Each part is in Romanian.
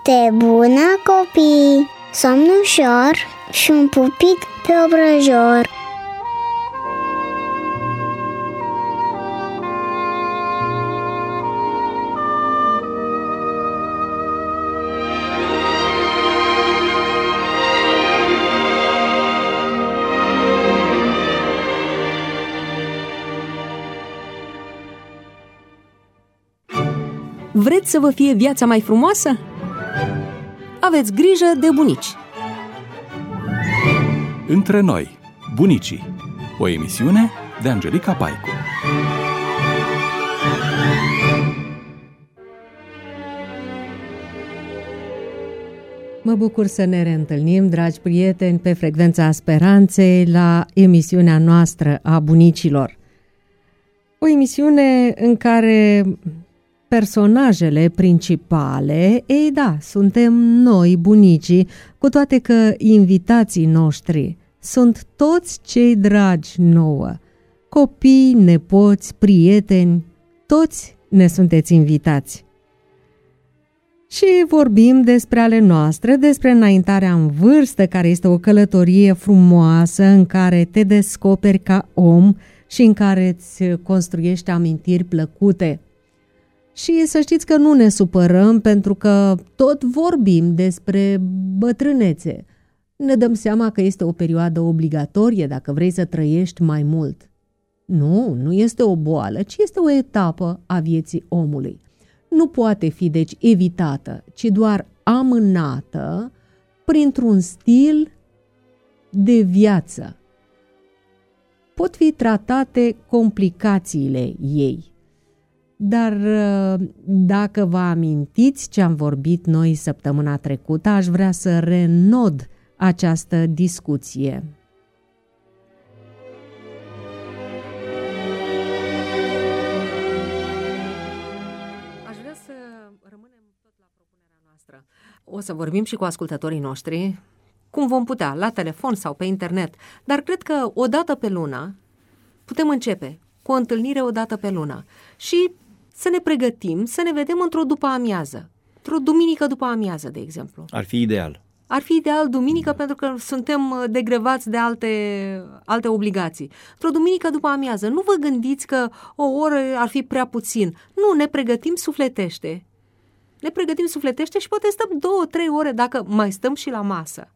Noapte bună, copii! Somn ușor și un pupic pe obrăjor. Vreți să vă fie viața mai frumoasă? Aveți grijă de bunici. Între noi, bunicii. O emisiune de Angelica Paicu. Mă bucur să ne reîntâlnim, dragi prieteni, pe frecvența Speranței la emisiunea noastră a bunicilor. O emisiune în care personajele principale, ei da, suntem noi, bunicii, cu toate că invitații noștri sunt toți cei dragi nouă. Copii, nepoți, prieteni, toți ne sunteți invitați. Și vorbim despre ale noastre, despre înaintarea în vârstă, care este o călătorie frumoasă în care te descoperi ca om și în care îți construiești amintiri plăcute. Și să știți că nu ne supărăm pentru că tot vorbim despre bătrânețe. Ne dăm seama că este o perioadă obligatorie dacă vrei să trăiești mai mult. Nu este o boală, ci este o etapă a vieții omului. Nu poate fi deci evitată, ci doar amânată printr-un stil de viață. Pot fi tratate complicațiile ei. Dar dacă vă amintiți ce am vorbit noi săptămâna trecută, aș vrea să renod această discuție. Aș vrea să rămânem tot la propunerea noastră. O să vorbim și cu ascultătorii noștri, cum vom putea, la telefon sau pe internet, dar cred că o dată pe lună putem începe cu o întâlnire o dată pe lună și să ne pregătim, să ne vedem într-o după-amiază, într-o duminică după-amiază, de exemplu. Ar fi ideal. Ar fi ideal duminică pentru că suntem degrevați de alte obligații. Într-o duminică după-amiază, nu vă gândiți că o oră ar fi prea puțin. Nu, ne pregătim sufletește. Ne pregătim sufletește și poate stăm 2-3 ore dacă mai stăm și la masă.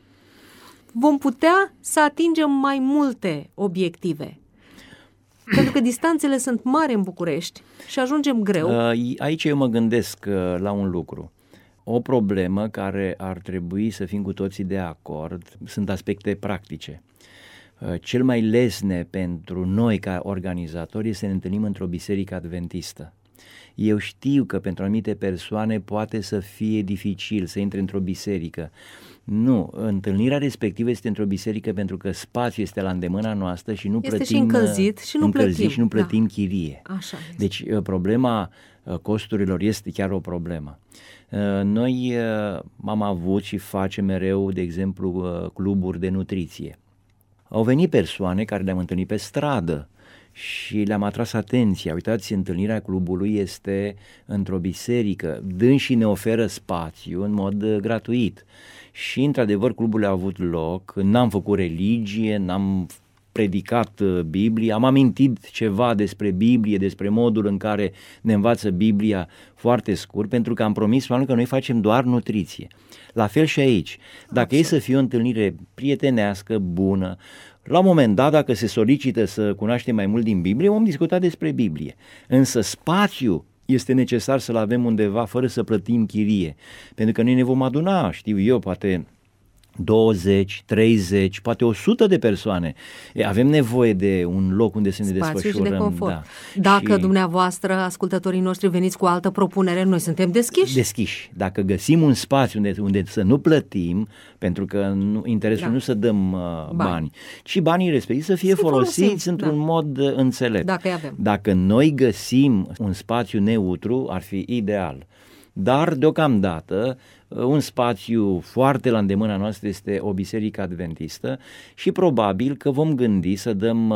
Vom putea să atingem mai multe obiective. Pentru că distanțele sunt mari în București și ajungem greu. Aici eu mă gândesc la un lucru. O problemă care ar trebui să fim cu toții de acord sunt aspecte practice. Cel mai lesne pentru noi ca organizatori este să ne întâlnim într-o biserică adventistă. Eu știu că pentru anumite persoane poate să fie dificil să intre într-o biserică. Nu, întâlnirea respectivă este într-o biserică pentru că spațiul este la îndemâna noastră și nu plătim, și încălzit și nu plătim. Chirie. Așa este. Deci problema costurilor este chiar o problemă. Noi am avut și facem mereu, de exemplu, cluburi de nutriție. Au venit persoane care le-am întâlnit pe stradă și le-am atras atenția. Uitați, întâlnirea clubului este într-o biserică. Dânsii ne oferă spațiu în mod gratuit. Și, într-adevăr, clubul a avut loc, n-am făcut religie, n-am predicat Biblia, am amintit ceva despre Biblie, despre modul în care ne învață Biblia foarte scurt, pentru că am promis oamenilor că noi facem doar nutriție. La fel și aici. Dacă e să fie o întâlnire prietenească, bună, la un moment dat, dacă se solicită să cunoaștem mai mult din Biblie, vom discuta despre Biblie. Însă spațiu este necesar să-l avem undeva fără să plătim chirie, pentru că noi ne vom aduna, știu eu, poate 20, 30, poate 100 de persoane. Avem nevoie de un loc unde să ne desfășurăm. Spațiu și de confort. Da. Dacă dumneavoastră, ascultătorii noștri, veniți cu altă propunere, noi suntem deschiși. Deschiși. Dacă găsim un spațiu unde să nu plătim, pentru că interesul nu să dăm bani, ci banii respectivi să fie folosiți într-un mod înțelept. Dacă avem. Dacă noi găsim un spațiu neutru, ar fi ideal. Dar deocamdată un spațiu foarte la îndemâna noastră este o biserică adventistă și probabil că vom gândi să dăm,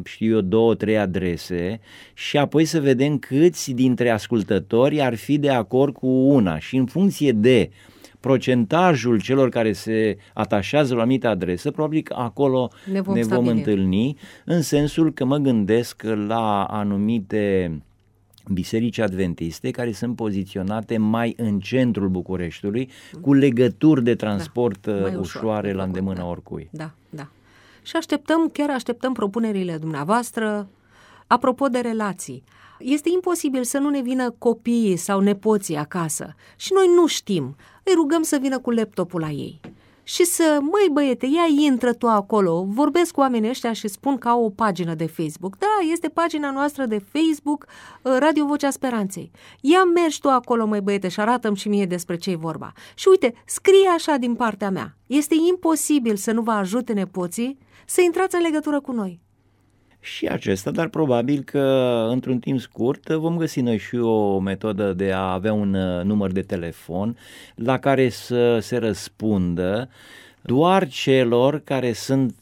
2-3 adrese și apoi să vedem câți dintre ascultători ar fi de acord cu una și în funcție de procentajul celor care se atașează la o anumită adresă, probabil că acolo ne vom întâlni, în sensul că mă gândesc la anumite biserici adventiste care sunt poziționate mai în centrul Bucureștiului, cu legături de transport ușoare la îndemâna oricui. Da. Și așteptăm propunerile dumneavoastră. Apropo de relații, este imposibil să nu ne vină copiii sau nepoții acasă și noi nu știm. Îi rugăm să vină cu laptopul la ei și să, măi băiete, ia intră tu acolo, vorbesc cu oamenii ăștia și spun că au o pagină de Facebook. Da, este pagina noastră de Facebook, Radio Vocea Speranței. Ia mergi tu acolo, măi băiete, și arată-mi și mie despre ce-i vorba. Și uite, scrie așa din partea mea. Este imposibil să nu vă ajute nepoții să intrați în legătură cu noi. Și acesta, dar probabil că într-un timp scurt vom găsi noi și o metodă de a avea un număr de telefon la care să se răspundă doar celor care sunt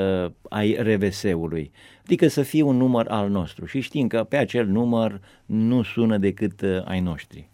ai RVS-ului, adică să fie un număr al nostru și știm că pe acel număr nu sună decât ai noștri.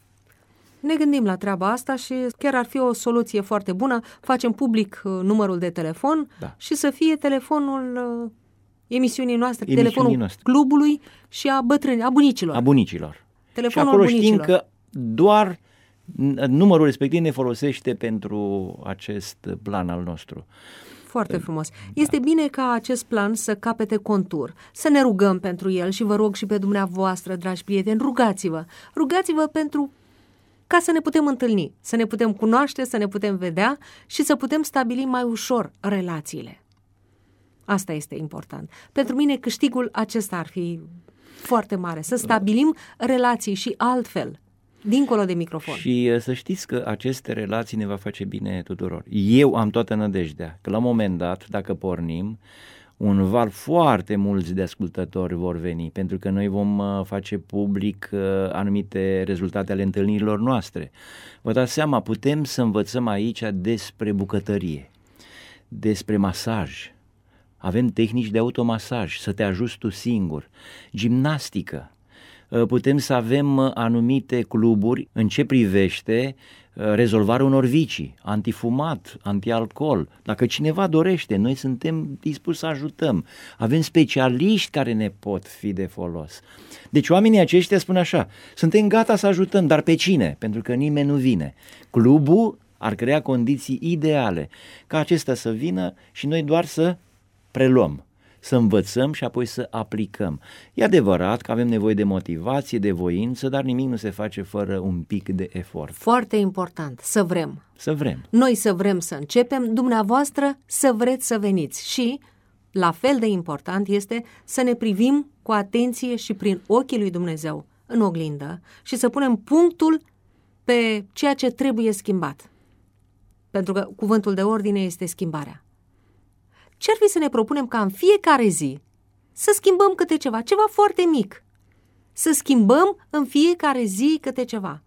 Ne gândim la treaba asta și chiar ar fi o soluție foarte bună, facem public numărul de telefon și să fie telefonul emisiunii noastre, telefonul clubului și a bunicilor. A bunicilor. Telefonul și acolo bunicilor. Știm că doar numărul respectiv ne folosește pentru acest plan al nostru. Foarte frumos. Este bine ca acest plan să capete contur, să ne rugăm pentru el și vă rog și pe dumneavoastră, dragi prieteni, rugați-vă pentru ca să ne putem întâlni, să ne putem cunoaște, să ne putem vedea și să putem stabili mai ușor relațiile. Asta este important. Pentru mine câștigul acesta ar fi foarte mare, să stabilim relații și altfel, dincolo de microfon. Și să știți că aceste relații ne va face bine tuturor. Eu am toată nădejdea că la un moment dat, dacă pornim, un val foarte mulți de ascultători vor veni, pentru că noi vom face public anumite rezultate ale întâlnirilor noastre. Vă dați seama, putem să învățăm aici despre bucătărie, despre masaj. Avem tehnici de automasaj, să te ajuți tu singur, gimnastică. Putem să avem anumite cluburi în ce privește rezolvarea unor vicii, antifumat, antialcool. Dacă cineva dorește, noi suntem dispuși să ajutăm. Avem specialiști care ne pot fi de folos. Deci oamenii aceștia spun așa, suntem gata să ajutăm, dar pe cine? Pentru că nimeni nu vine. Clubul ar crea condiții ideale ca acesta să vină și noi doar să preluăm, să învățăm și apoi să aplicăm. E adevărat că avem nevoie de motivație, de voință, dar nimic nu se face fără un pic de efort. Foarte important, să vrem. Să vrem. Noi să vrem să începem, dumneavoastră să vreți să veniți și, la fel de important este să ne privim cu atenție și prin ochii lui Dumnezeu în oglindă și să punem punctul pe ceea ce trebuie schimbat. Pentru că cuvântul de ordine este schimbarea. Ce-ar fi să ne propunem ca în fiecare zi să schimbăm câte ceva, ceva foarte mic. Să schimbăm în fiecare zi câte ceva.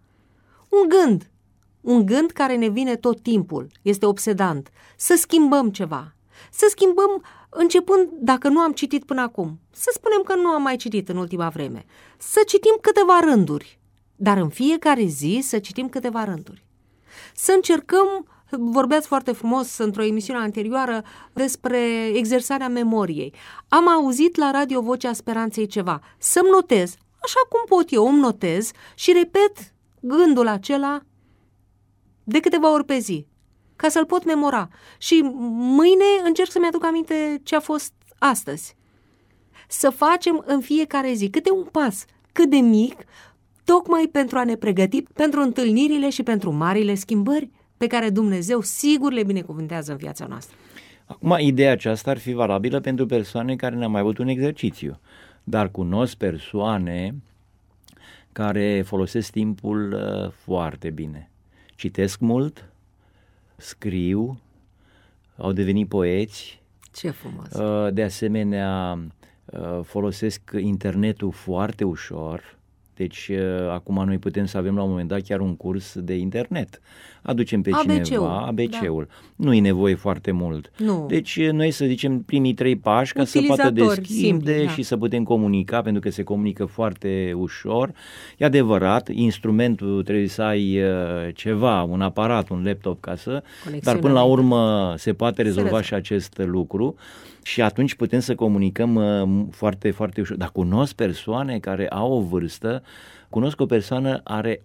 Un gând care ne vine tot timpul, este obsedant. Să schimbăm ceva. Să schimbăm începând, dacă nu am citit până acum, să spunem că nu am mai citit în ultima vreme. Să citim câteva rânduri, dar în fiecare zi să citim câteva rânduri. Să încercăm. Vorbeați foarte frumos într-o emisiune anterioară despre exersarea memoriei. Am auzit la Radio Vocea Speranței ceva. Să-mi notez, așa cum pot eu, îmi notez și repet gândul acela de câteva ori pe zi, ca să-l pot memora. Și mâine încerc să-mi aduc aminte ce a fost astăzi. Să facem în fiecare zi câte un pas, cât de mic, tocmai pentru a ne pregăti pentru întâlnirile și pentru marile schimbări pe care Dumnezeu sigur le binecuvântează în viața noastră. Acum, ideea aceasta ar fi valabilă pentru persoane care n-au mai avut un exercițiu, dar cunosc persoane care folosesc timpul foarte bine. Citesc mult, scriu, au devenit poeți. Ce frumos! De asemenea, folosesc internetul foarte ușor, Deci acum noi putem să avem la un moment dat chiar un curs de internet. Aducem pe ABC-ul, cineva ABC-ul. Da. Nu e nevoie foarte mult. Nu. Deci noi să zicem primii 3 pași ca să poată deschide și să putem comunica, pentru că se comunică foarte ușor. E adevărat, instrumentul trebuie să ai ceva, un aparat, un laptop ca să, dar până la urmă se poate rezolva și acest lucru. Și atunci putem să comunicăm foarte, foarte ușor. Dar cunosc persoane care au o vârstă, cunosc o persoană are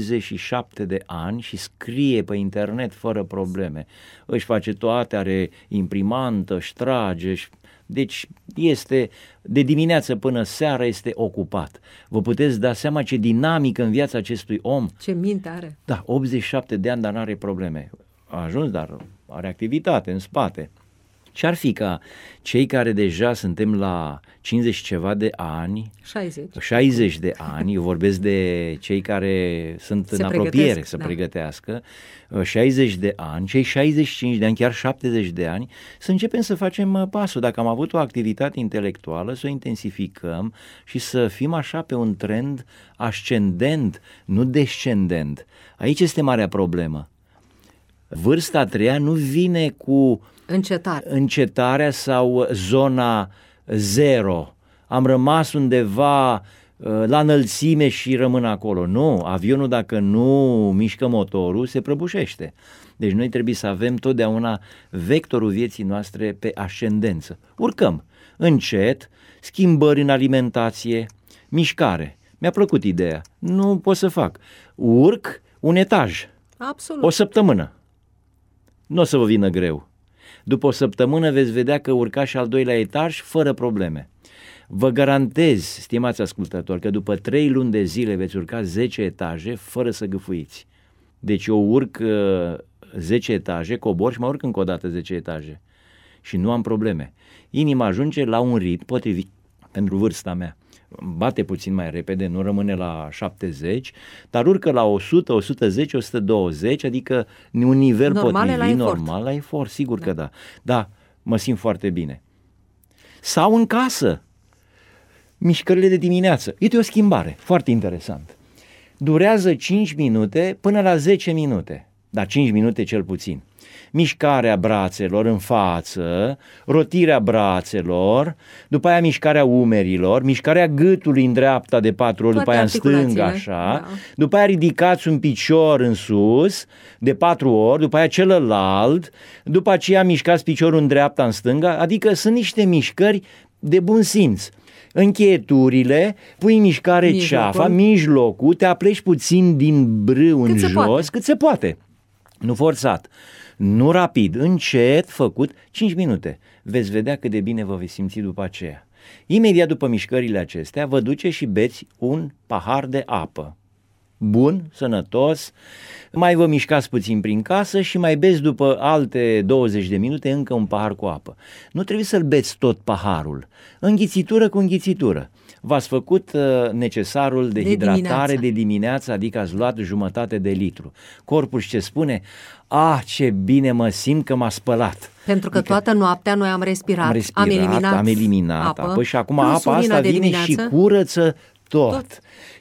87 de ani și scrie pe internet fără probleme. Își face toate, are imprimantă, își trage, deci este de dimineață până seara este ocupat. Vă puteți da seama ce dinamică în viața acestui om. Ce minte are. Da, 87 de ani, dar n-are probleme. A ajuns, dar are activitate în spate. Ce-ar fi ca cei care deja suntem la 50 ceva de ani, 60 de ani, eu vorbesc de cei care sunt în apropiere să pregătească, 60 de ani, cei 65 de ani, chiar 70 de ani, să începem să facem pasul. Dacă am avut o activitate intelectuală, să o intensificăm și să fim așa pe un trend ascendent, nu descendent. Aici este marea problemă. Vârsta a treia nu vine cu încetarea sau zona 0. Am rămas undeva la înălțime și rămân acolo. Nu, avionul dacă nu mișcă motorul se prăbușește. Deci noi trebuie să avem totdeauna vectorul vieții noastre pe ascendență. Urcăm încet, schimbări în alimentație, mișcare. Mi-a plăcut ideea. Nu pot să fac. Urc un etaj. Absolut. O săptămână. Nu o să vă vină greu. După o săptămână veți vedea că urcați și al 2-lea etaj fără probleme. Vă garantez, stimați ascultători, că după 3 luni de zile veți urca 10 etaje fără să gâfâiți. Deci eu urc 10 etaje, cobor și mă urc încă o dată 10 etaje. Și nu am probleme. Inima ajunge la un ritm potrivit pentru vârsta mea. Bate puțin mai repede, nu rămâne la 70, dar urcă la 100, 110, 120, adică un nivel potrivit, normal la efort, sigur că da. Da, mă simt foarte bine. Sau în casă, mișcările de dimineață. Uite o schimbare, foarte interesant. Durează 5 minute până la 10 minute, dar 5 minute cel puțin. Mișcarea brațelor în față, rotirea brațelor, după aia mișcarea umerilor, mișcarea gâtului în dreapta de 4 ori, după aia în stânga așa, da. După aia ridicați un picior în sus de 4 ori, după aia celălalt, după aceea mișcați piciorul în dreapta, în stânga, adică sunt niște mișcări de bun simț. Încheieturile, pui în mișcare ceafa, mijlocul, te apleci puțin din brâu în jos, cât se poate. Nu forțat, nu rapid, încet, făcut, 5 minute. Veți vedea cât de bine vă veți simți după aceea. Imediat după mișcările acestea, vă duceți și beți un pahar de apă. Bun, sănătos, mai vă mișcați puțin prin casă și mai beți după alte 20 de minute încă un pahar cu apă. Nu trebuie să-l beți tot paharul, înghițitură cu înghițitură. V-ați făcut necesarul de hidratare de dimineață, adică ați luat jumătate de litru. Corpul ce spune, ce bine mă simt că m-a spălat. Pentru că toată noaptea noi am respirat, am eliminat apă și acum apa asta vine și curăță tot.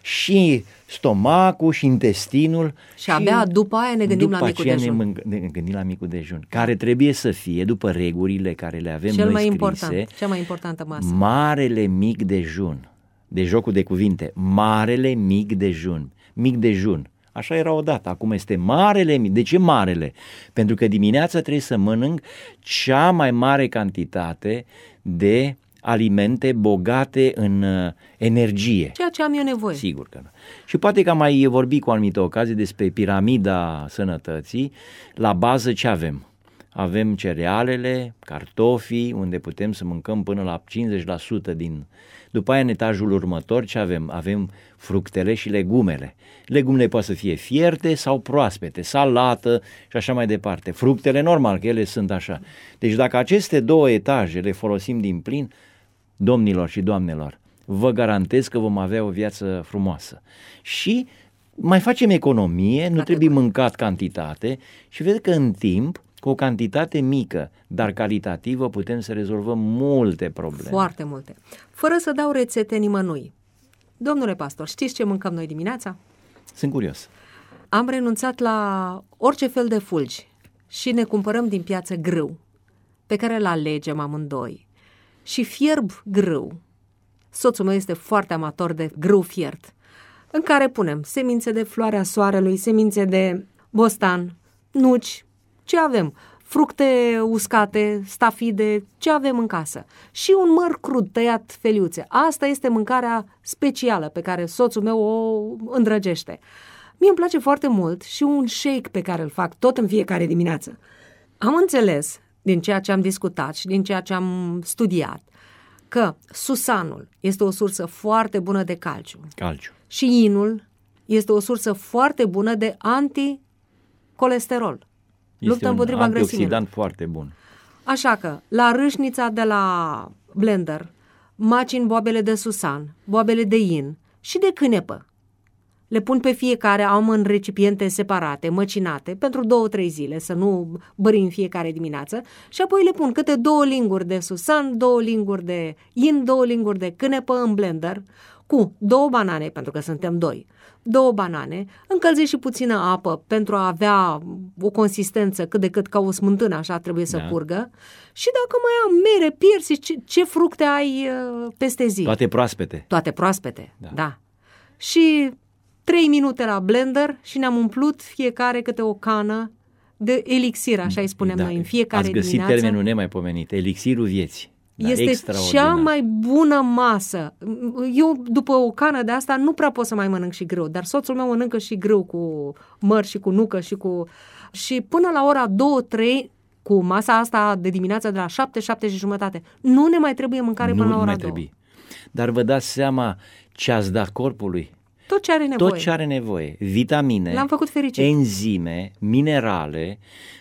Și stomacul și intestinul. Și abia după aia ne gândim la micul dejun. Ne gândim la micul dejun, care trebuie să fie, după regulile care le avem noi scrise, cea mai importantă masă. Marele mic dejun. De jocul de cuvinte, marele mic dejun. Mic dejun. Așa era odată, acum este marele mic. De ce marele? Pentru că dimineața trebuie să mănânc cea mai mare cantitate de alimente bogate în energie. Ceea ce am eu nevoie. Sigur că da. Și poate că am mai vorbit cu o anumită ocazie despre piramida sănătății. La bază ce avem? Avem cerealele, cartofii, unde putem să mâncăm până la 50% din... După aia, în etajul următor, ce avem? Avem fructele și legumele. Legumele poate să fie fierte sau proaspete, salată și așa mai departe. Fructele, normal, că ele sunt așa. Deci dacă aceste 2 etaje le folosim din plin, domnilor și doamnelor, vă garantez că vom avea o viață frumoasă. Și mai facem economie, nu trebuie mâncat cantitate și vedeți că în timp, cu o cantitate mică, dar calitativă, putem să rezolvăm multe probleme. Foarte multe. Fără să dau rețete nimănui. Domnule pastor, știți ce mâncăm noi dimineața? Sunt curios. Am renunțat la orice fel de fulgi și ne cumpărăm din piață grâu, pe care îl alegem amândoi. Și fierb grâu. Soțul meu este foarte amator de grâu fiert, în care punem semințe de floarea soarelui, semințe de bostan, nuci, ce avem, fructe uscate, stafide, ce avem în casă. Și un măr crud tăiat feliuțe. Asta este mâncarea specială pe care soțul meu o îndrăgește. Mie îmi place foarte mult și un shake pe care îl fac tot în fiecare dimineață. Am înțeles din ceea ce am discutat și din ceea ce am studiat că susanul este o sursă foarte bună de calciu. Și inul este o sursă foarte bună de anticolesterol. Este un antioxidant foarte bun. Așa că, la râșnița de la blender, macin boabele de susan, boabele de in și de cânepă. Le pun pe fiecare, am în recipiente separate, măcinate, pentru 2-3 zile, să nu bărim fiecare dimineață, și apoi le pun câte 2 linguri de susan, 2 linguri de in, 2 linguri de cânepă în blender, cu 2 banane, pentru că suntem 2, 2 banane, încălzesc și puțină apă pentru a avea o consistență cât de cât ca o smântână, așa trebuie să curgă. Și dacă mai am mere, piersi, ce fructe ai peste zi? Toate proaspete. Toate proaspete, da. Și 3 minute la blender și ne-am umplut fiecare câte o cană de elixir, așa îi spunem noi, în fiecare dimineață. Ați găsit termenul nemaipomenit, elixirul vieții. Este cea mai bună masă. Eu, după o cană de asta, nu prea pot să mai mănânc și grâu, dar soțul meu mănâncă și grâu cu măr și cu nucă și până la ora 2-3, cu masa asta de dimineață de la 7-7:30, nu ne mai trebuie mâncare până la ora 2. Trebuie. Dar vă dați seama ce ați dat corpului? Tot ce are nevoie. Tot ce are nevoie. Vitamine, l-am făcut fericit. Enzime, minerale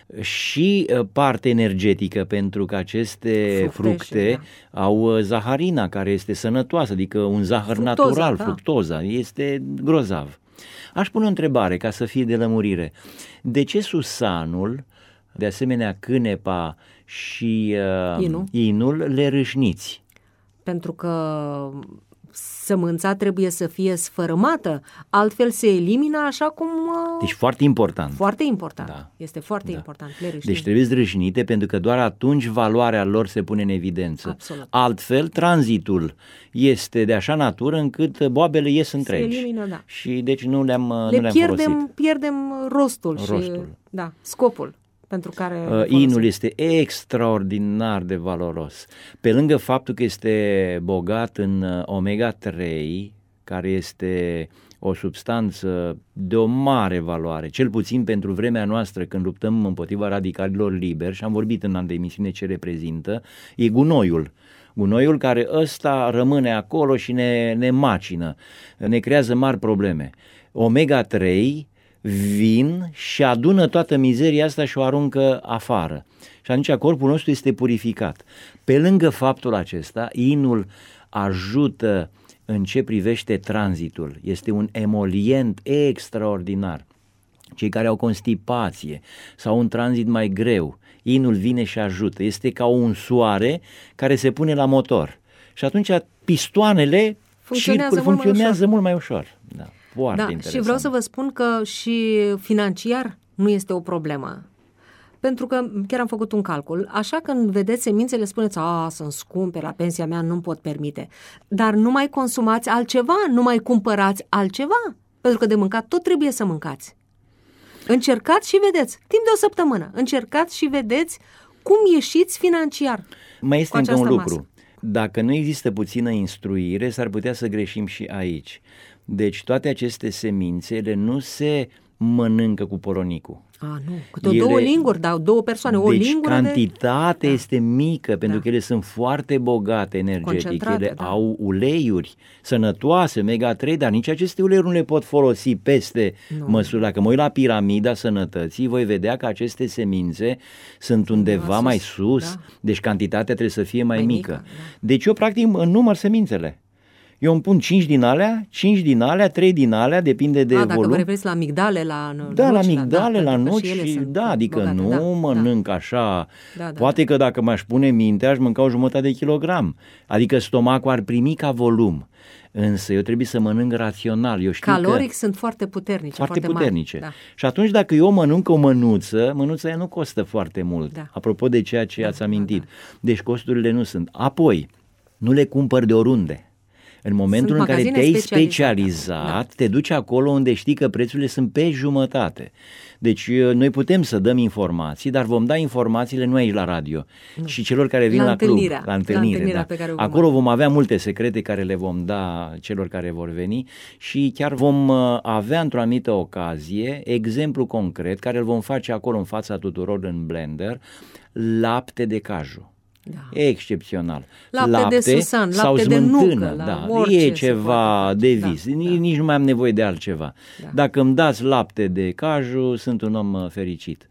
și parte energetică, pentru că aceste fructe au zaharina, care este sănătoasă, adică un zahăr natural, fructoza. Este grozav. Aș pune o întrebare ca să fie de lămurire. De ce susanul, de asemenea cânepa și inul le râșniți? Pentru că sămânța trebuie să fie sfărâmată, altfel se elimină așa cum... Deci foarte important. Foarte important, este foarte important. Deci trebuie râșnite, pentru că doar atunci valoarea lor se pune în evidență. Absolut. Altfel, tranzitul este de așa natură încât boabele ies întregi. Se elimină, Și deci nu le-am folosit. Pierdem rostul. Și scopul pentru care inul este extraordinar de valoros. Pe lângă faptul că este bogat în omega-3, care este o substanță de o mare valoare, cel puțin pentru vremea noastră, când luptăm împotriva radicalilor liberi, și am vorbit în an de emisiune ce reprezintă, e gunoiul. Gunoiul care ăsta rămâne acolo și ne macină, ne creează mari probleme. Omega-3 vin și adună toată mizeria asta și o aruncă afară. Și atunci corpul nostru este purificat. Pe lângă faptul acesta, inul ajută în ce privește tranzitul. Este un emolient extraordinar. Cei care au constipație sau un tranzit mai greu, inul vine și ajută. Este ca un soare care se pune la motor. Și atunci pistoanele funcționează mult mai ușor. Da. Foarte interesant. Și vreau să vă spun că și financiar nu este o problemă. Pentru că chiar am făcut un calcul. Așa când vedeți semințele, spuneți, sunt scumpe, la pensia mea nu-mi pot permite. Dar nu mai consumați altceva, nu mai cumpărați altceva. Pentru că de mâncat tot trebuie să mâncați. Încercați și vedeți, timp de o săptămână, încercați și vedeți cum ieșiți financiar. Mai este încă un lucru. Dacă nu există puțină instruire, s-ar putea să greșim și aici. Deci toate aceste semințele nu se mănâncă cu poronicul. Nu, câte 2 linguri, dau 2 persoane, o lingură. Deci cantitatea este mică, pentru că ele sunt foarte bogate energetic, ele au uleiuri sănătoase, omega-3, dar nici aceste uleiuri nu le pot folosi peste măsură. Dacă mă uit la piramida sănătății, voi vedea că aceste semințe sunt undeva mai sus, deci cantitatea trebuie să fie mai mică. Deci eu practic înnumăr semințele. Eu îmi pun 5 din alea, 3 din alea, depinde de volum. Dacă vă referiți la amigdale, la nuci. Da, la amigdale, la nuci, adică bogate, nu mănânc așa. Poate că dacă m-aș pune minte, aș mânca o jumătate de kilogram. Adică stomacul ar primi ca volum. Însă eu trebuie să mănânc rațional. Eu știu caloric sunt foarte puternice. Foarte puternice. Mari. Da. Și atunci dacă eu mănânc o mănuța aia nu costă foarte mult. Da. Apropo de ceea ce ați amintit. Da. Deci costurile nu sunt. Apoi, nu le cumpăr de oriunde. În momentul în care te-ai specializat, te duci acolo unde știi că prețurile sunt pe jumătate. Deci noi putem să dăm informații, dar vom da informațiile nu aici la radio, ci celor care vin la club, la întâlnire. Da. Pe care acolo vom avea multe secrete care le vom da celor care vor veni și chiar vom avea într-o anumită ocazie exemplu concret care îl vom face acolo în fața tuturor în blender, lapte de caju. Da. Excepțional. Lapte de susan, sau lapte smântână, de nucă, da. E ceva de vis, nici nu mai am nevoie de altceva. Da. Dacă îmi dați lapte de caju, sunt un om fericit.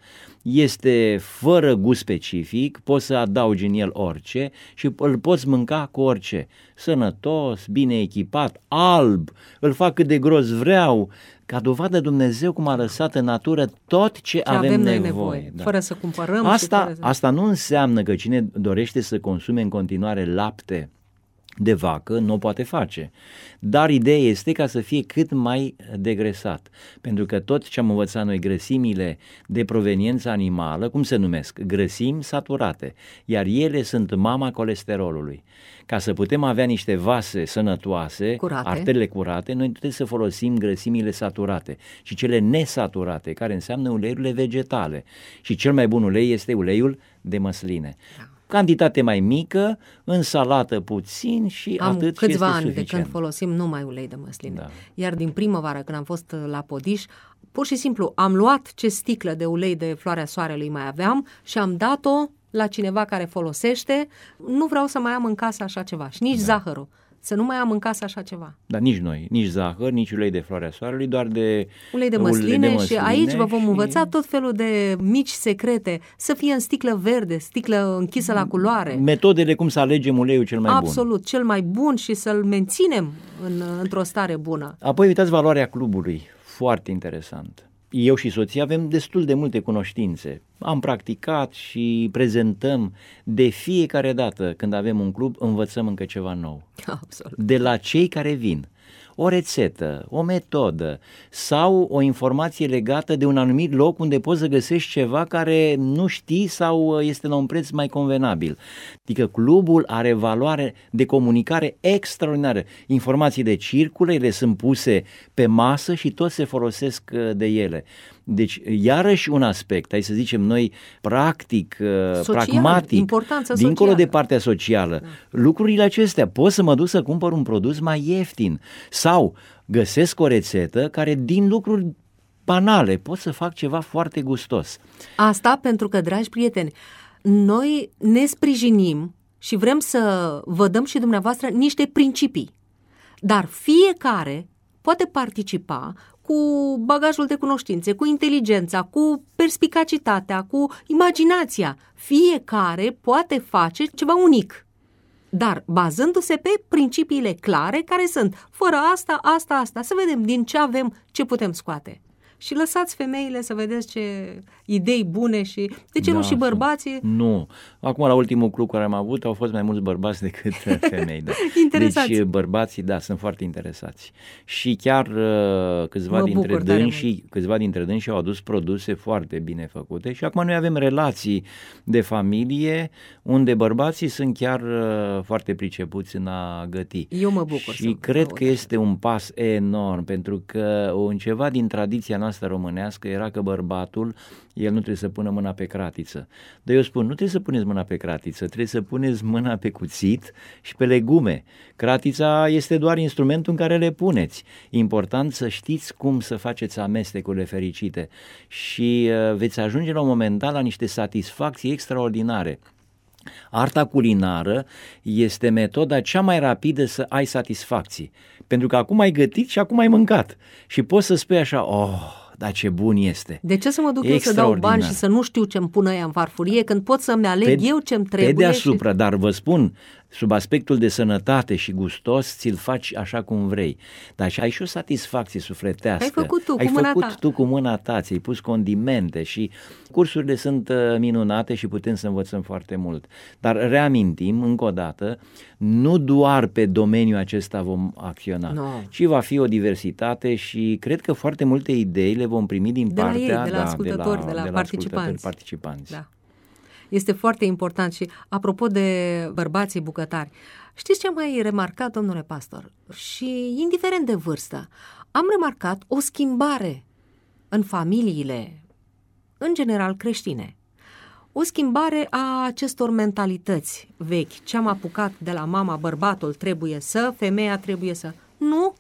Este fără gust specific, poți să adaugi în el orice și îl poți mânca cu orice. Sănătos, bine echipat, alb, îl fac cât de gros vreau. Ca dovadă Dumnezeu cum a lăsat în natură tot ce avem nevoie. Da. Fără să cumpărăm. Asta nu înseamnă că cine dorește să consume în continuare lapte de vacă nu o poate face. Dar ideea este ca să fie cât mai degresat. Pentru că tot ce am învățat noi, grăsimile de proveniență animală, cum se numesc? Grăsimi saturate. Iar ele sunt mama colesterolului. Ca să putem avea niște vase sănătoase, arterele curate, noi trebuie să folosim grăsimile saturate și cele nesaturate, care înseamnă uleiurile vegetale. Și cel mai bun ulei este uleiul de măsline. Cantitate mai mică, în salată puțin și atât și este suficient. Am câțiva ani de când folosim numai ulei de măsline. Da. Iar din primăvară, când am fost la Podiș, pur și simplu am luat ce sticlă de ulei de floarea soarelui mai aveam și am dat-o la cineva care folosește. Nu vreau să mai am în casă așa ceva și nici zahărul. Să nu mai am în casă așa ceva. Dar nici noi, nici zahăr, nici ulei de floarea soarelui, doar de ulei de măsline și aici vă vom învăța tot felul de mici secrete, să fie în sticlă verde, sticlă închisă la culoare. Metodele cum să alegem uleiul cel mai bun. Absolut, cel mai bun și să-l menținem într-o stare bună. Apoi uitați valoarea clubului, foarte interesant. Eu și soția avem destul de multe cunoștințe. Am practicat și prezentăm de fiecare dată când avem un club, învățăm încă ceva nou. Absolut. De la cei care vin. O rețetă, o metodă sau o informație legată de un anumit loc unde poți să găsești ceva care nu știi sau este la un preț mai convenabil. Adică clubul are valoare de comunicare extraordinară. Informațiile circulă, ele sunt puse pe masă și toți se folosesc de ele. Deci, iarăși un aspect, hai să zicem noi, practic, social, pragmatic, dincolo de partea socială. Da. Lucrurile acestea, pot să mă duc să cumpăr un produs mai ieftin sau găsesc o rețetă care din lucruri banale pot să fac ceva foarte gustos. Asta pentru că, dragi prieteni, noi ne sprijinim și vrem să vă dăm și dumneavoastră niște principii, dar fiecare poate participa cu bagajul de cunoștințe, cu inteligența, cu perspicacitatea, cu imaginația. Fiecare poate face ceva unic, dar bazându-se pe principiile clare care sunt fără asta, să vedem din ce avem, ce putem scoate. Și lăsați femeile să vedeți ce idei bune și de ce nu și bărbații? Nu. Acum la ultimul club care am avut au fost mai mulți bărbați decât femei. Da. Interesați. Deci bărbații, da, sunt foarte interesați. Și chiar câțiva dintre dânsii au adus produse foarte bine făcute și acum noi avem relații de familie unde bărbații sunt chiar foarte pricepuți în a găti. Eu mă bucur. Și cred că este un pas enorm, pentru că ceva din tradiția noastră românească era că bărbatul, el nu trebuie să pună mâna pe cratiță. Dar eu spun, nu trebuie să puneți mâna pe cratiță, trebuie să puneți mâna pe cuțit și pe legume. Cratița este doar instrumentul în care le puneți. Important să știți cum să faceți amestecurile fericite și veți ajunge la un moment dat la niște satisfacții extraordinare. Arta culinară este metoda cea mai rapidă să ai satisfacții, pentru că acum ai gătit și acum ai mâncat și poți să spui așa, dar ce bun este. De ce să mă duc eu să dau bani și să nu știu ce-mi pun ăia în farfurie când pot să-mi aleg eu ce-mi trebuie? Pe deasupra, dar vă spun, sub aspectul de sănătate și gustos, ți-l faci așa cum vrei. Dar și ai și o satisfacție sufletească. Ai făcut tu cu mâna ta, ți-ai pus condimente și cursurile sunt minunate și putem să învățăm foarte mult. Dar reamintim încă o dată, nu doar pe domeniul acesta vom acționa, ci va fi o diversitate și cred că foarte multe idei le vom primi din partea de la ascultători, de la participanți. Da. Este foarte important și apropo de bărbații bucătari, știți ce am mai remarcat, domnule pastor? Și indiferent de vârstă, am remarcat o schimbare în familiile, în general creștine. O schimbare a acestor mentalități vechi. Ce am apucat de la mama, bărbatul trebuie să, femeia trebuie să... Nu!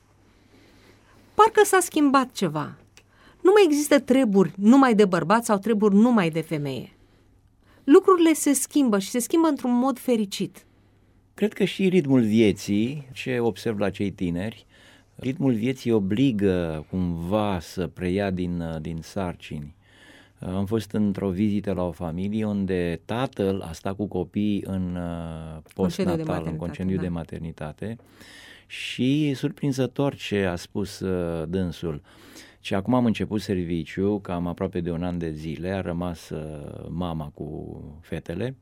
Parcă s-a schimbat ceva. Nu mai există treburi numai de bărbat sau treburi numai de femeie. Lucrurile se schimbă și se schimbă într-un mod fericit. Cred că și ritmul vieții, ce observ la cei tineri, ritmul vieții obligă cumva să preia din sarcini. Am fost într-o vizită la o familie unde tatăl a stat cu copiii în postnatal, în concediu de maternitate și surprinzător ce a spus dânsul. Și acum am început serviciu, cam aproape de un an de zile, a rămas mama cu fetele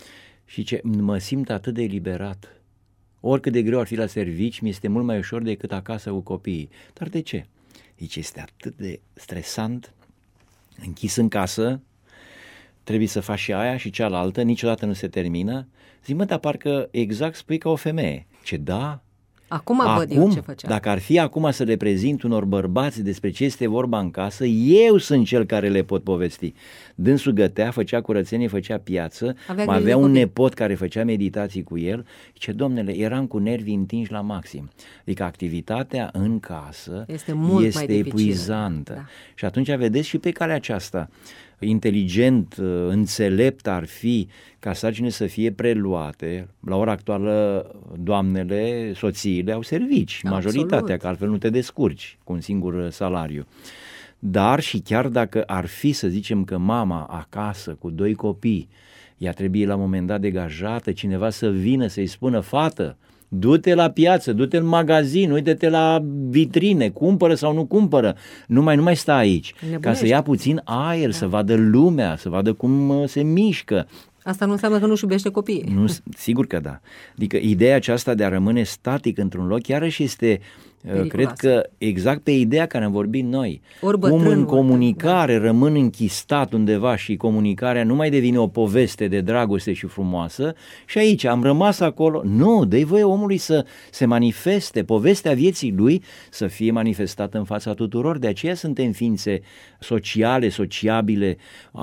și mă simt atât de eliberat. Oricât de greu ar fi la servici, mi este mult mai ușor decât acasă cu copiii. Dar de ce? Zice, este atât de stresant, închis în casă, trebuie să faci și aia și cealaltă, niciodată nu se termină. Zic, dar parcă exact spui ca o femeie. Ce da? Acum văd eu ce făceam. Dacă ar fi acum să le prezint unor bărbați despre ce este vorba în casă, eu sunt cel care le pot povesti. Dânsul gătea, făcea curățenie, făcea piață, mai avea un nepot care făcea meditații cu el. Zice, domnele, eram cu nervii întinși la maxim. Adică activitatea în casă este epuizantă. Da. Și atunci vedeți și pe calea aceasta. Inteligent, înțelept ar fi ca sarcinile să fie preluate. La ora actuală, doamnele, soțiile au servici, majoritatea, că altfel nu te descurci cu un singur salariu. Dar și chiar dacă ar fi, să zicem că mama acasă cu 2 copii, ea trebuie la un moment dat degajată, cineva să vină să-i spună, fată, du-te la piață, du-te în magazin, uite-te la vitrine, cumpără sau nu cumpără, nu mai sta aici, ca să ia puțin aer, să vadă lumea, să vadă cum se mișcă. Asta nu înseamnă că nu-și iubește copiii. Nu, sigur că da. Adică ideea aceasta de a rămâne static într-un loc iarăși este, cred că exact pe ideea care am vorbit noi. Cum în comunicare rămân închistat undeva și comunicarea nu mai devine o poveste de dragoste și frumoasă și aici am rămas acolo. Nu, dă-i voie omului să se manifeste, povestea vieții lui să fie manifestată în fața tuturor. De aceea suntem ființe sociale, sociabile.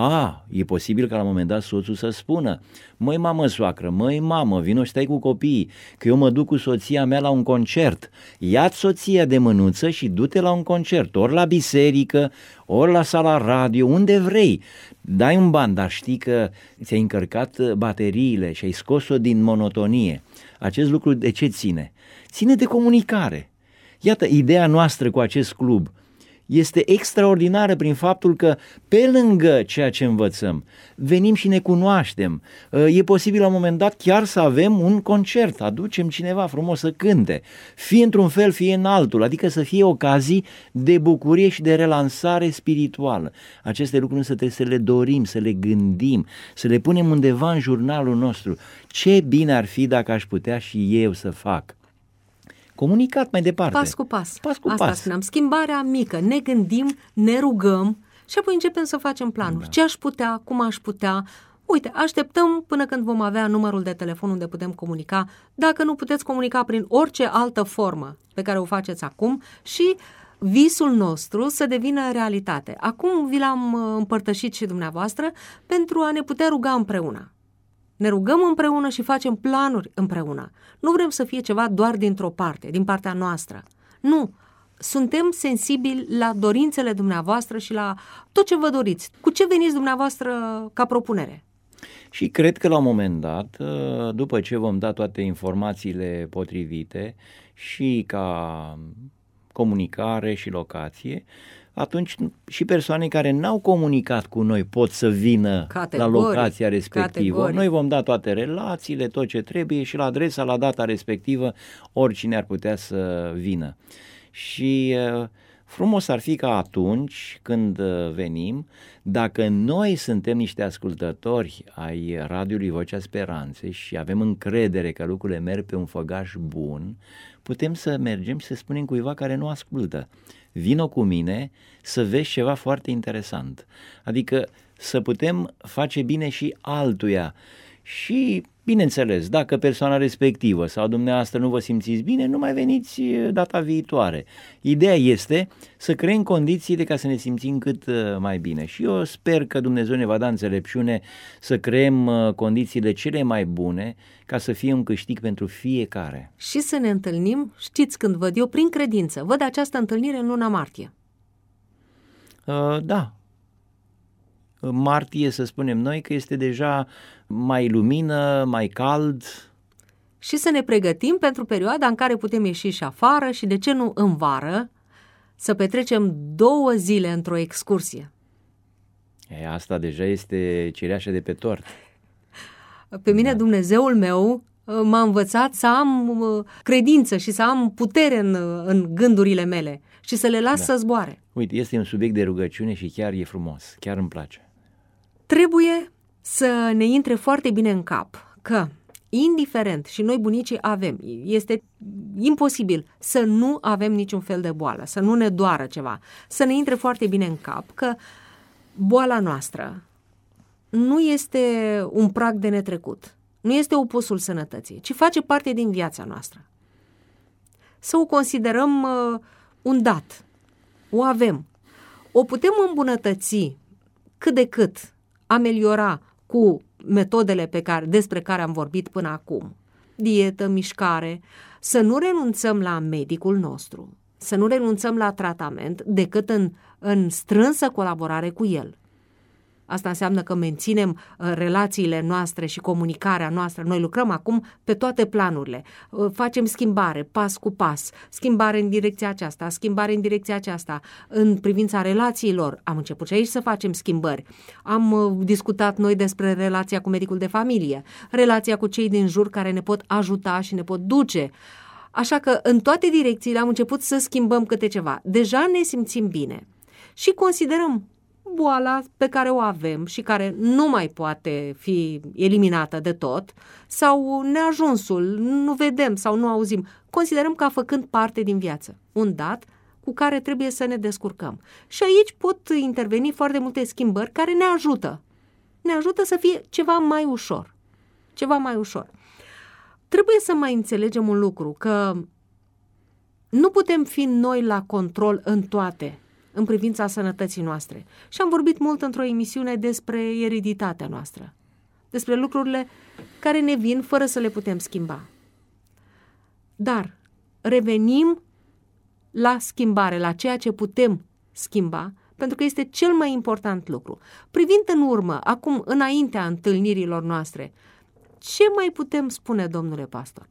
E posibil ca la un moment dat soțul să spună, măi mamă soacră, măi mamă, vino stai cu copiii, că eu mă duc cu soția mea la un concert. Ia-ți soția de mânuță și du-te la un concert, ori la biserică, ori la sala radio, unde vrei. Dai un ban, dar știi că ți-ai încărcat bateriile și ai scos-o din monotonie. Acest lucru de ce ține? Ține de comunicare. Iată, ideea noastră cu acest club este extraordinară prin faptul că, pe lângă ceea ce învățăm, venim și ne cunoaștem. E posibil la un moment dat chiar să avem un concert, aducem cineva frumos să cânte, fie într-un fel, fie în altul, adică să fie ocazii de bucurie și de relansare spirituală. Aceste lucruri însă trebuie să le dorim, să le gândim, să le punem undeva în jurnalul nostru. Ce bine ar fi dacă aș putea și eu să fac. Comunicat mai departe. Pas cu pas. Asta spuneam. Schimbarea mică. Ne gândim, ne rugăm și apoi începem să facem planuri. Da. Ce aș putea, cum aș putea. Uite, așteptăm până când vom avea numărul de telefon unde putem comunica. Dacă nu puteți comunica prin orice altă formă pe care o faceți acum și visul nostru să devină realitate. Acum vi l-am împărtășit și dumneavoastră pentru a ne putea ruga împreună. Ne rugăm împreună și facem planuri împreună. Nu vrem să fie ceva doar dintr-o parte, din partea noastră. Nu, suntem sensibili la dorințele dumneavoastră și la tot ce vă doriți. Cu ce veniți dumneavoastră ca propunere? Și cred că la un moment dat, după ce vom da toate informațiile potrivite și ca comunicare și locație, atunci și persoane care n-au comunicat cu noi pot să vină la locația respectivă. Noi vom da toate relațiile, tot ce trebuie și la adresa, la data respectivă, oricine ar putea să vină. Și frumos ar fi ca atunci când venim, dacă noi suntem niște ascultători ai radiului Vocea Speranței și avem încredere că lucrurile merg pe un făgaș bun, putem să mergem și să spunem cuiva care nu ascultă: vino cu mine să vezi ceva foarte interesant. Adică să putem face bine și altuia. Și, bineînțeles, dacă persoana respectivă sau dumneavoastră nu vă simțiți bine, nu mai veniți data viitoare. Ideea este să creăm condițiile ca să ne simțim cât mai bine. Și eu sper că Dumnezeu ne va da înțelepciune să creăm condițiile cele mai bune ca să fie un câștig pentru fiecare. Și să ne întâlnim, știți când văd eu, prin credință. Văd această întâlnire în luna martie. Da. Martie, să spunem noi, că este deja mai lumină, mai cald. Și să ne pregătim pentru perioada în care putem ieși și afară și, de ce nu, în vară, să petrecem 2 zile într-o excursie. Asta deja este cireașa de pe tort. Pe mine, Dumnezeul meu m-a învățat să am credință și să am putere în gândurile mele și să le las să zboare. Uite, este un subiect de rugăciune și chiar e frumos, chiar îmi place. Trebuie să ne intre foarte bine în cap că, indiferent, și noi bunicii avem, este imposibil să nu avem niciun fel de boală, să nu ne doară ceva, să ne intre foarte bine în cap că boala noastră nu este un prag de netrecut, nu este opusul sănătății, ci face parte din viața noastră. Să o considerăm un dat, o avem, o putem îmbunătăți cât de cât, ameliora cu metodele despre care am vorbit până acum, dietă, mișcare, să nu renunțăm la medicul nostru, să nu renunțăm la tratament decât în strânsă colaborare cu el. Asta înseamnă că menținem relațiile noastre și comunicarea noastră. Noi lucrăm acum pe toate planurile. Facem schimbare, pas cu pas, schimbare în direcția aceasta, schimbare în direcția aceasta. În privința relațiilor, am început și aici să facem schimbări. Am discutat noi despre relația cu medicul de familie, relația cu cei din jur care ne pot ajuta și ne pot duce. Așa că în toate direcțiile am început să schimbăm câte ceva. Deja ne simțim bine și considerăm boala pe care o avem și care nu mai poate fi eliminată de tot, sau neajunsul, nu vedem sau nu auzim, considerăm ca făcând parte din viață, un dat cu care trebuie să ne descurcăm. Și aici pot interveni foarte multe schimbări care ne ajută. Ne ajută să fie ceva mai ușor. Ceva mai ușor. Trebuie să mai înțelegem un lucru, că nu putem fi noi la control în toate, în privința sănătății noastre. Și am vorbit mult într-o emisiune despre ereditatea noastră, despre lucrurile care ne vin fără să le putem schimba. Dar revenim la schimbare, la ceea ce putem schimba, pentru că este cel mai important lucru. Privind în urmă, acum, înaintea întâlnirilor noastre, ce mai putem spune, domnule pastor?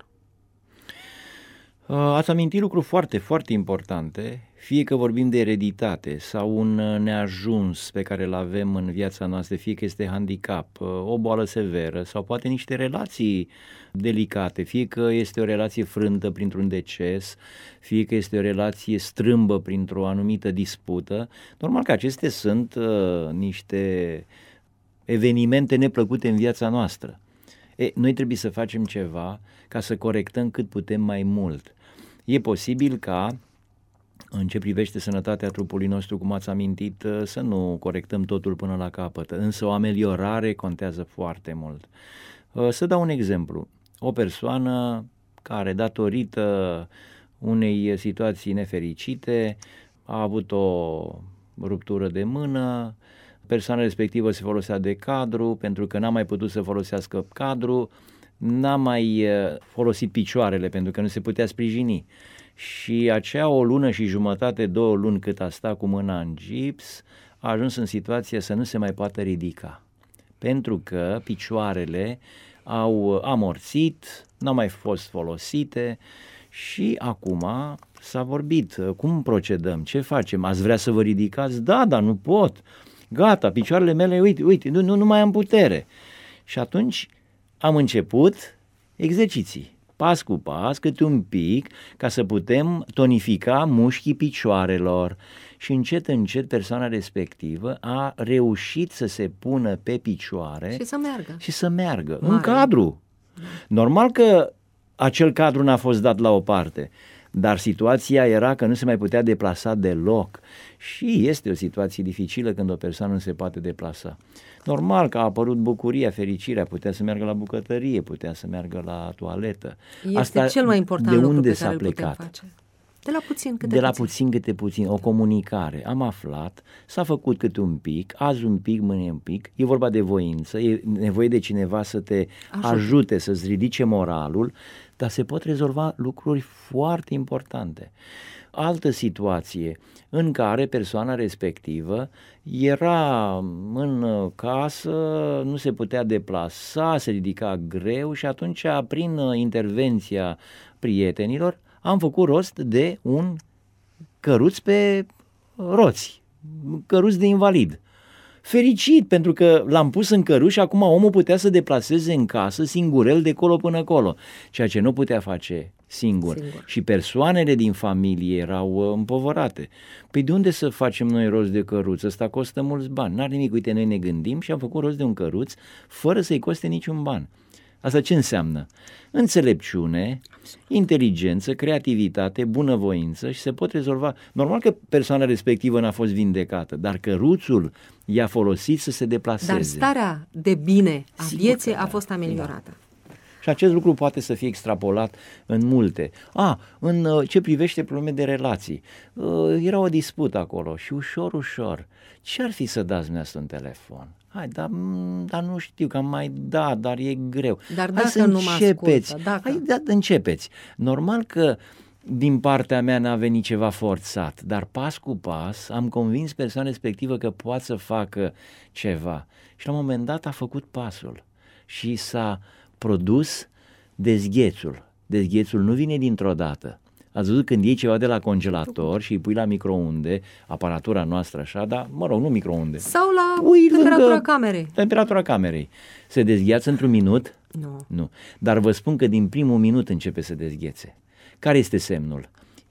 Ați amintit lucruri foarte, foarte importante, fie că vorbim de ereditate sau un neajuns pe care îl avem în viața noastră, fie că este handicap, o boală severă sau poate niște relații delicate, fie că este o relație frântă printr-un deces, fie că este o relație strâmbă printr-o anumită dispută. Normal că acestea sunt niște evenimente neplăcute în viața noastră. Noi trebuie să facem ceva ca să corectăm cât putem mai mult. E posibil ca, în ce privește sănătatea trupului nostru, cum ați amintit, să nu corectăm totul până la capăt, însă o ameliorare contează foarte mult. Să dau un exemplu. O persoană care, datorită unei situații nefericite, a avut o ruptură de mână, persoana respectivă se folosea de cadru, pentru că n-a mai putut să folosească cadru, n-a mai folosit picioarele pentru că nu se putea sprijini. Și acea 1 lună și jumătate, 2 luni cât a stat cu mâna în gips, a ajuns în situația să nu se mai poată ridica. Pentru că picioarele au amorțit, n-au mai fost folosite Și acum s-a vorbit, cum procedăm, ce facem, ați vrea să vă ridicați? Da, dar nu pot, gata, picioarele mele, uite, nu mai am putere. Și atunci am început exerciții, pas cu pas, câte un pic, ca să putem tonifica mușchii picioarelor. Și încet persoana respectivă a reușit să se pună pe picioare și să meargă în cadru. Normal că acel cadru n-a fost dat la o parte, dar situația era că nu se mai putea deplasa deloc și este o situație dificilă când o persoană nu se poate deplasa. Normal că a apărut bucuria, fericirea, putea să meargă la bucătărie, putea să meargă la toaletă. Este cel mai important lucru pe care îl putem face. De la puțin câte puțin, o comunicare. Am aflat, s-a făcut câte un pic, azi un pic, mâine un pic, e vorba de voință, e nevoie de cineva să te ajute, să-ți ridice moralul, dar se pot rezolva lucruri foarte importante. Altă situație în care persoana respectivă era în casă, nu se putea deplasa, se ridica greu și atunci, prin intervenția prietenilor, am făcut rost de un căruț pe roți, căruț de invalid. Fericit, pentru că l-am pus în căruț și acum omul putea să deplaseze în casă singurel de colo până colo, ceea ce nu putea face singur. Și persoanele din familie erau împovărate. Păi de unde să facem noi rost de căruț? Ăsta costă mulți bani. N-are nimic, uite, noi ne gândim și am făcut rost de un căruț fără să-i coste niciun ban. Asta ce înseamnă? Înțelepciune, inteligență, creativitate, bunăvoință și se pot rezolva. Normal că persoana respectivă n-a fost vindecată, dar căruțul i-a folosit să se deplaseze. Dar starea de bine a vieții a fost ameliorată. Da. Și acest lucru poate să fie extrapolat în multe. În ce privește probleme de relații, era o dispută acolo și ușor, ce ar fi să dați dumneavoastră un telefon? Hai, dar nu știu, că am mai dat, dar e greu. Dar dacă nu mă ascultă, Hai, începeți. Normal că din partea mea n-a venit ceva forțat, dar pas cu pas am convins persoana respectivă că poate să facă ceva. Și la un moment dat a făcut pasul și s-a produs dezghețul. Dezghețul nu vine dintr-o dată. Ați văzut când iei ceva de la congelator și îi pui la microunde, aparatura noastră așa, dar nu microunde. Sau la temperatura camerei. Temperatura camerei. Se dezgheață într-un minut? Nu. Dar vă spun că din primul minut începe să dezghețe. Care este semnul?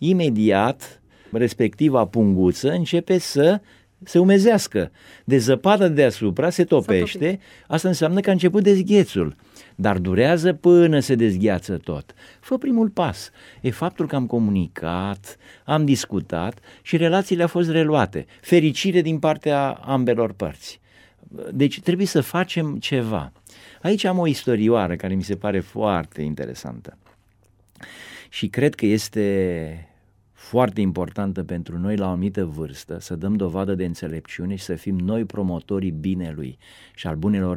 Imediat, respectiva punguță începe să se umezească. De zăpadă deasupra se topește, asta înseamnă că a început dezghețul. Dar durează până se dezgheață tot. Fă primul pas. E faptul că am comunicat, am discutat și relațiile au fost reluate. Fericire din partea ambelor părți. Deci trebuie să facem ceva. Aici am o istorioară care mi se pare foarte interesantă. Și cred că este foarte importantă pentru noi la o anumită vârstă să dăm dovadă de înțelepciune și să fim noi promotorii binelui și al bunelor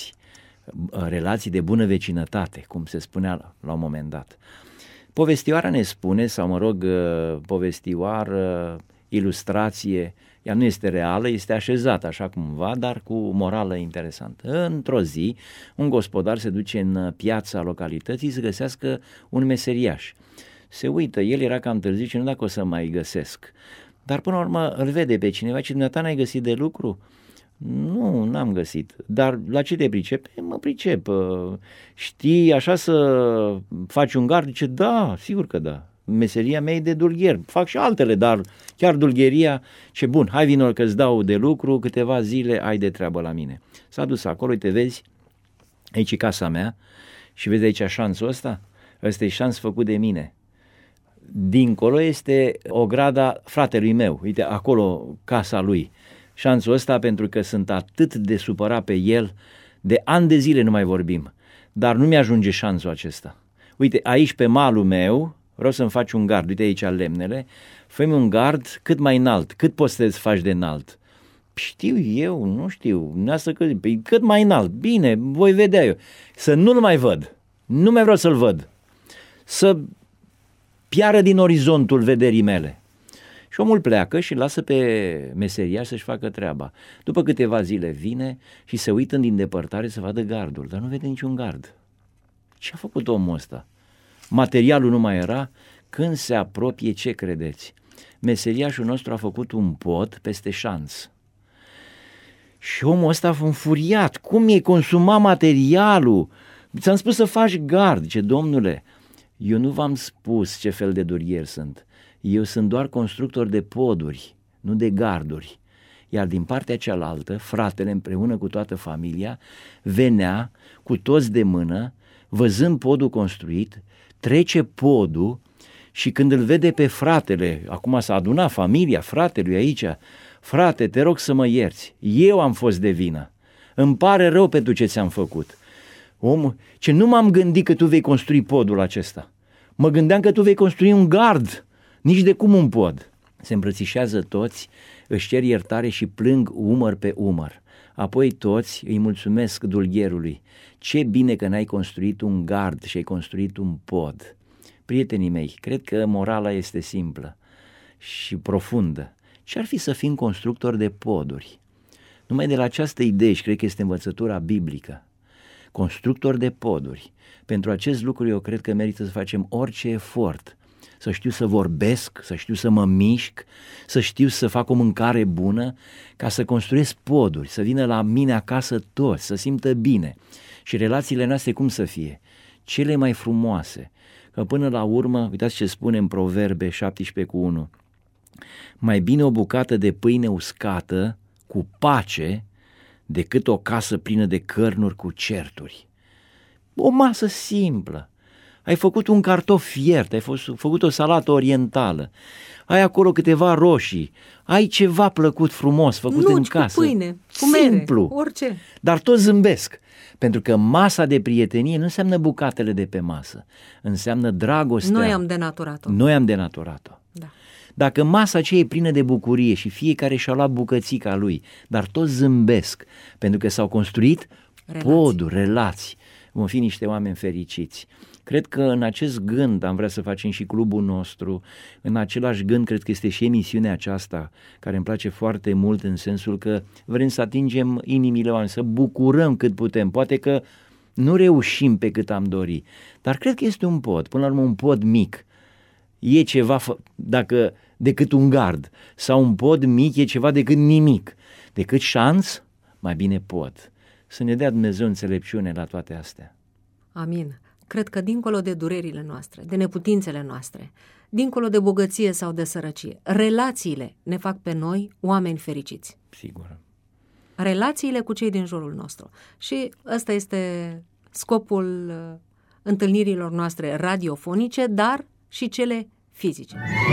relații de bună vecinătate, cum se spunea la un moment dat. Povestioara ne spune, sau povestioară, ilustrație, ea nu este reală, este așezată așa cumva, dar cu morală interesantă. Într-o zi, un gospodar se duce în piața localității să găsească un meseriaș. Se uită, el era cam târziu și nu dacă o să mai găsesc. Dar până la urmă îl vede pe cineva și dumneata n-ai găsit de lucru? Nu, n-am găsit. Dar la ce te pricepi? Mă pricep. Știi așa să faci un gard? Zice, da, sigur că da. Meseria mea e de dulgher. Fac și altele, dar chiar dulgheria, ce bun, hai vină că îți dau de lucru, câteva zile ai de treabă la mine. S-a dus acolo, uite, vezi, aici e casa mea și vezi aici șanțul ăsta? Ăsta e șanț făcut de mine. Dincolo este ograda fratelui meu, uite, acolo casa lui. Șanțul ăsta pentru că sunt atât de supărat pe el, de ani de zile nu mai vorbim, dar nu mi-ajunge șanțul acesta. Uite, aici pe malul meu, vreau să-mi faci un gard, uite aici lemnele, fă-mi un gard cât mai înalt, cât poți să-ți faci de înalt? Știu eu, nu știu, cât mai înalt, bine, voi vedea eu, să nu-l mai văd, nu mai vreau să-l văd, să piară din orizontul vederii mele. Și omul pleacă și lasă pe meseriaș să-și facă treaba. După câteva zile vine și se uită din depărtare să vadă gardul, dar nu vede niciun gard. Ce a făcut omul ăsta? materialul nu mai era, când se apropie, ce credeți? Meseriașul nostru a făcut un pod peste șanț. Și omul ăsta a fost înfuriat. Cum mi-ai consumat materialul? Ți-am spus să faci gard. Zice, domnule, eu nu v-am spus ce fel de durier sunt. Eu sunt doar constructor de poduri, nu de garduri. Iar din partea cealaltă, fratele împreună cu toată familia venea cu toți de mână, văzând podul construit, trece podul și când îl vede pe fratele, acum s-a adunat familia fratelui aici, frate, te rog să mă ierți, eu am fost de vină, îmi pare rău pentru ce ți-am făcut. Omul, ce nu m-am gândit că tu vei construi podul acesta, mă gândeam că tu vei construi un gard, nici de cum un pod. Se îmbrățișează toți, își cer iertare și plâng umăr pe umăr. Apoi toți îi mulțumesc dulgherului. Ce bine că n-ai construit un gard și ai construit un pod. Prietenii mei, cred că morala este simplă și profundă. Ce-ar fi să fim constructori de poduri? Numai de la această idee, și cred că este învățătura biblică, constructori de poduri. Pentru acest lucru eu cred că merită să facem orice efort, să știu să vorbesc, să știu să mă mișc, să știu să fac o mâncare bună, ca să construiesc poduri, să vină la mine acasă toți, să simtă bine. Și relațiile noastre cum să fie? Cele mai frumoase. Că până la urmă, uitați ce spune în Proverbe 17:1, mai bine o bucată de pâine uscată cu pace decât o casă plină de cărnuri cu certuri. O masă simplă. Ai făcut un cartof fiert, ai făcut o salată orientală, ai acolo câteva roșii, ai ceva plăcut frumos făcut în casă. Cu pâine, cu simplu, mere, orice. Dar toți zâmbesc, pentru că masa de prietenie nu înseamnă bucatele de pe masă, înseamnă dragostea. Noi am denaturat-o. Da. Dacă masa aceea e plină de bucurie și fiecare și-a luat bucățica lui, dar toți zâmbesc, pentru că s-au construit poduri, relații, vom fi niște oameni fericiți. Cred că în acest gând am vrea să facem și clubul nostru, în același gând cred că este și emisiunea aceasta, care îmi place foarte mult în sensul că vrem să atingem inimile oamenilor, să bucurăm cât putem. Poate că nu reușim pe cât am dori, dar cred că este un pod, până la urmă un pod mic. E ceva decât un gard, sau un pod mic e ceva decât nimic, decât șanț, mai bine pod. Să ne dea Dumnezeu înțelepciune la toate astea. Amin. Cred că dincolo de durerile noastre, de neputințele noastre, dincolo de bogăție sau de sărăcie, relațiile ne fac pe noi oameni fericiți. Sigur. Relațiile cu cei din jurul nostru. Și ăsta este scopul întâlnirilor noastre radiofonice, dar și cele fizice.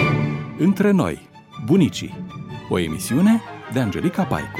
Între noi, bunicii. O emisiune de Angelica Paicu.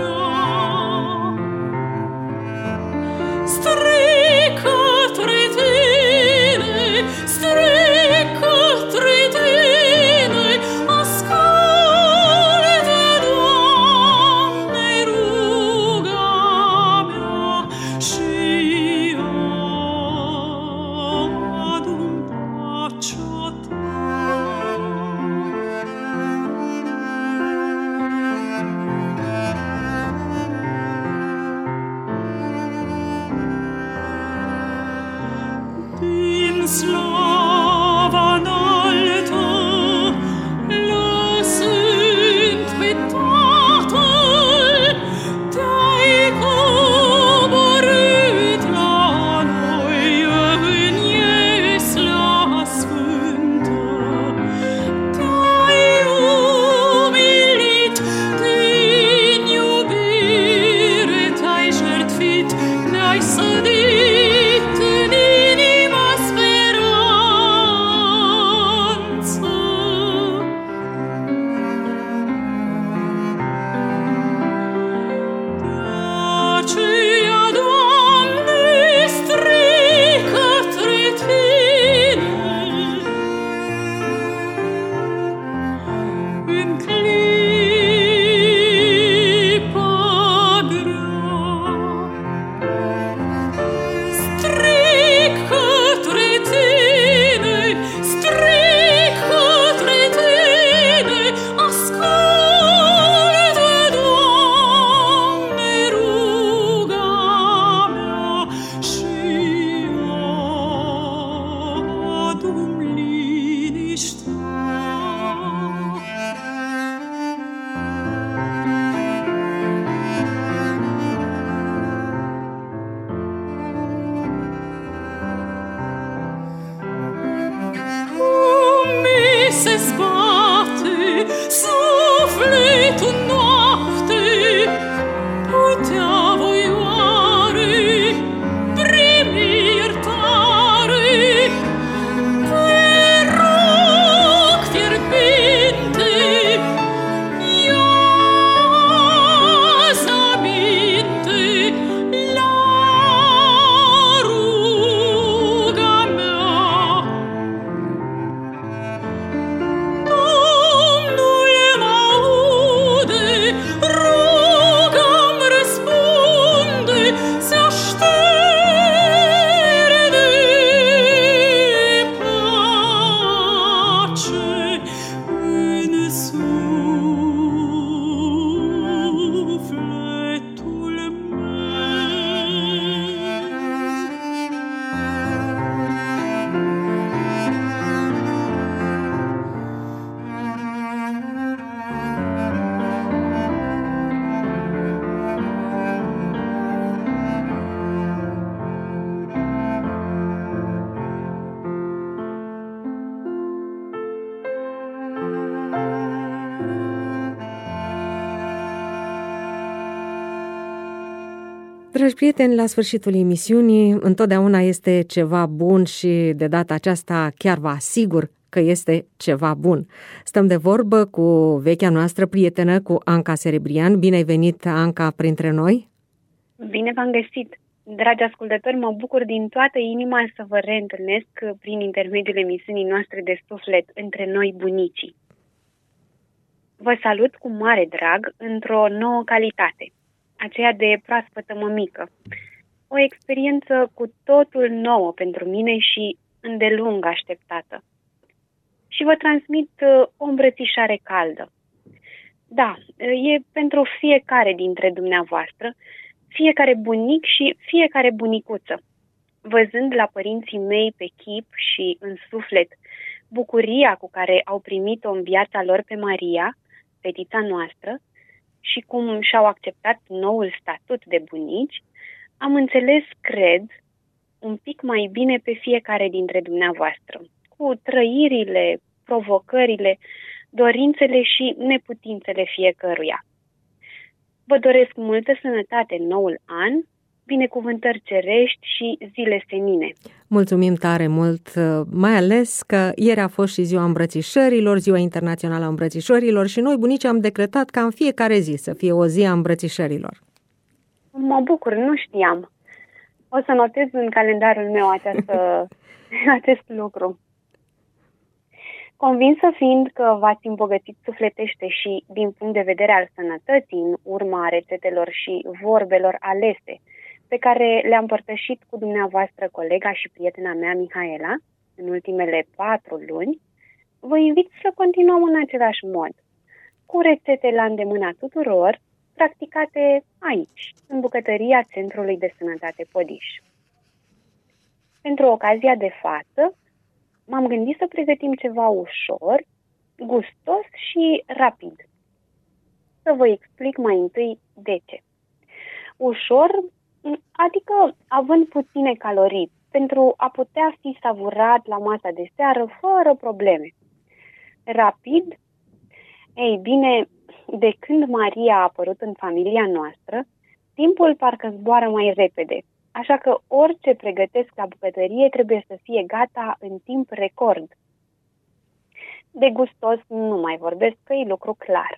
Strică-tre Dragi prieteni, la sfârșitul emisiunii întotdeauna este ceva bun și de data aceasta chiar vă asigur că este ceva bun. Stăm de vorbă cu vechea noastră prietenă, cu Anca Serebrian. Bine ai venit, Anca, printre noi! Bine v-am găsit! Dragi ascultători, mă bucur din toată inima să vă reîntâlnesc prin intermediul emisiunii noastre de suflet Între noi bunicii. Vă salut cu mare drag într-o nouă calitate, aceea de proaspătă mămică. O experiență cu totul nouă pentru mine și îndelung așteptată. Și vă transmit o îmbrățișare caldă. Da, e pentru fiecare dintre dumneavoastră, fiecare bunic și fiecare bunicuță. Văzând la părinții mei pe chip și în suflet bucuria cu care au primit-o în viața lor pe Maria, fetița noastră, și cum și-au acceptat noul statut de bunici, am înțeles, cred, un pic mai bine pe fiecare dintre dumneavoastră, cu trăirile, provocările, dorințele și neputințele fiecăruia. Vă doresc multă sănătate în noul an, binecuvântări cerești și zile senine. Mulțumim tare mult, mai ales că ieri a fost și ziua îmbrățișărilor, ziua internațională a îmbrățișărilor și noi, bunicii, am decretat ca în fiecare zi să fie o zi a îmbrățișărilor. Mă bucur, nu știam. O să notez în calendarul meu acest lucru. Convinsă fiind că v-ați îmbogățit sufletește și din punct de vedere al sănătății în urma rețetelor și vorbelor alese pe care le-am împărtășit cu dumneavoastră colega și prietena mea Mihaela în ultimele 4 luni, vă invit să continuăm în același mod, cu rețete la îndemâna tuturor, practicate aici, în bucătăria Centrului de Sănătate Podiș. Pentru ocazia de față, m-am gândit să pregătim ceva ușor, gustos și rapid. Să vă explic mai întâi de ce. Ușor, adică având puține calorii, pentru a putea fi savurat la masa de seară fără probleme. Rapid? Ei bine, de când Maria a apărut în familia noastră, timpul parcă zboară mai repede. Așa că orice pregătesc la bucătărie trebuie să fie gata în timp record. De gustos nu mai vorbesc, că e lucru clar.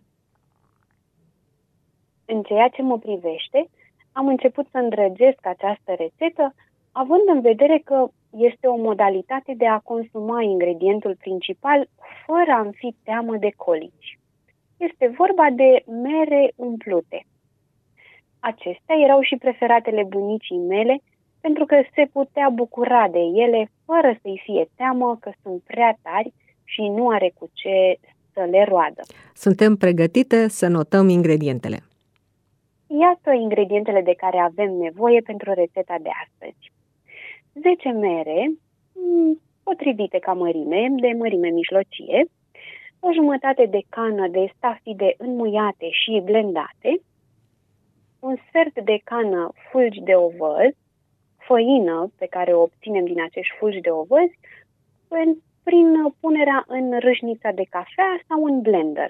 În ceea ce mă privește, am început să îndrăgesc această rețetă, având în vedere că este o modalitate de a consuma ingredientul principal fără a-mi fi teamă de colici. Este vorba de mere umplute. Acestea erau și preferatele bunicii mele, pentru că se putea bucura de ele fără să-i fie teamă că sunt prea tari și nu are cu ce să le roadă. Suntem pregătite să notăm ingredientele. Iată ingredientele de care avem nevoie pentru rețeta de astăzi. 10 mere, potrivite ca mărime, de mărime mijlocie, o jumătate de cană de stafide înmuiate și blendate, un sfert de cană fulgi de ovăz, făină pe care o obținem din acești fulgi de ovăz, prin punerea în râșnița de cafea sau în blender.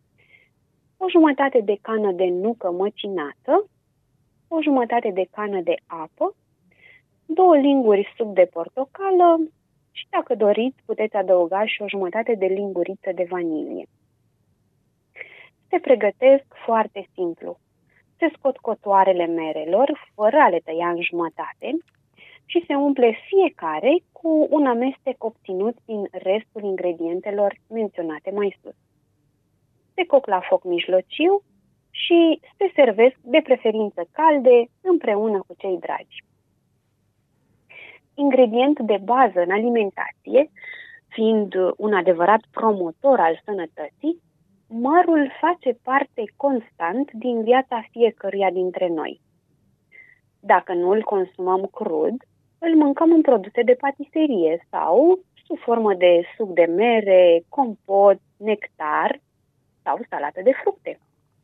O jumătate de cană de nucă măcinată, o jumătate de cană de apă, 2 linguri suc de portocală și, dacă doriți, puteți adăuga și o jumătate de linguriță de vanilie. Se pregătesc foarte simplu. Se scot cotoarele merelor, fără a le tăia în jumătate, și se umple fiecare cu un amestec obținut din restul ingredientelor menționate mai sus. Se coc la foc mijlociu și se servesc de preferință calde împreună cu cei dragi. Ingredient de bază în alimentație, fiind un adevărat promotor al sănătății, mărul face parte constant din viața fiecăruia dintre noi. Dacă nu îl consumăm crud, îl mâncăm în produse de patiserie sau sub formă de suc de mere, compot, nectar sau salată de fructe.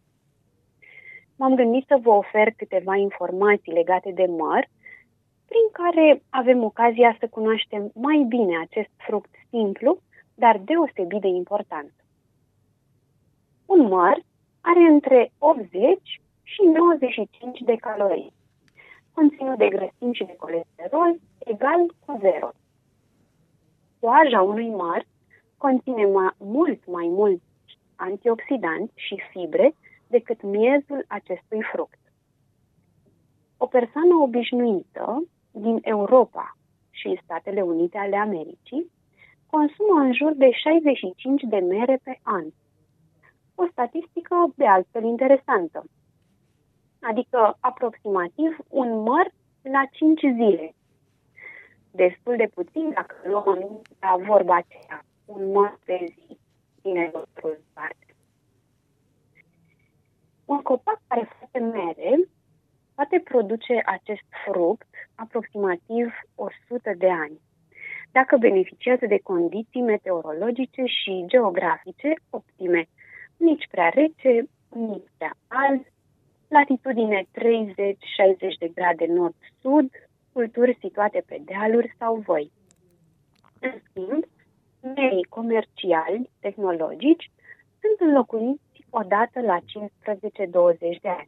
M-am gândit să vă ofer câteva informații legate de măr, prin care avem ocazia să cunoaștem mai bine acest fruct simplu, dar deosebit de important. Un măr are între 80 și 95 de calorii. conținut de grăsimi și de colesterol egal cu 0. Coaja unui măr conține mult mai mulți antioxidanți și fibre decât miezul acestui fruct. O persoană obișnuită din Europa și Statele Unite ale Americii consumă în jur de 65 de mere pe an. O statistică de altfel interesantă, adică aproximativ un măr la 5 zile. Destul de puțin dacă luăm la vorba aceea, un măr pe zi, din lucrul parte. Un copac care face mere poate produce acest fruct aproximativ 100 de ani, dacă beneficiază de condiții meteorologice și geografice optime, nici prea rece, nici prea cald, latitudine 30-60 de grade nord-sud, culturi situate pe dealuri sau văi. În schimb, merii comerciali, tehnologici, sunt înlocuiți odată la 15-20 de ani.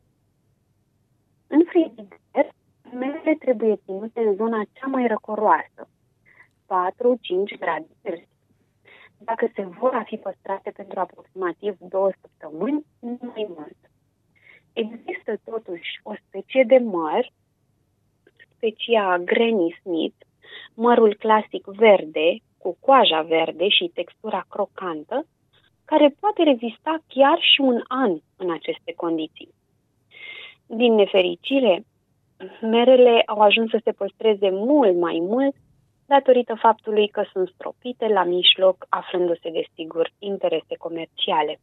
În frigider, merele trebuie ținute în zona cea mai răcoroasă, 4-5 grade Celsius. Dacă se vor a fi păstrate pentru aproximativ 2 săptămâni, nu mai mult. Există totuși o specie de măr, specia Granny Smith, mărul clasic verde, cu coaja verde și textura crocantă, care poate rezista chiar și un an în aceste condiții. Din nefericire, merele au ajuns să se păstreze mult mai mult datorită faptului că sunt stropite la mijloc, aflându-se, desigur, interese comerciale.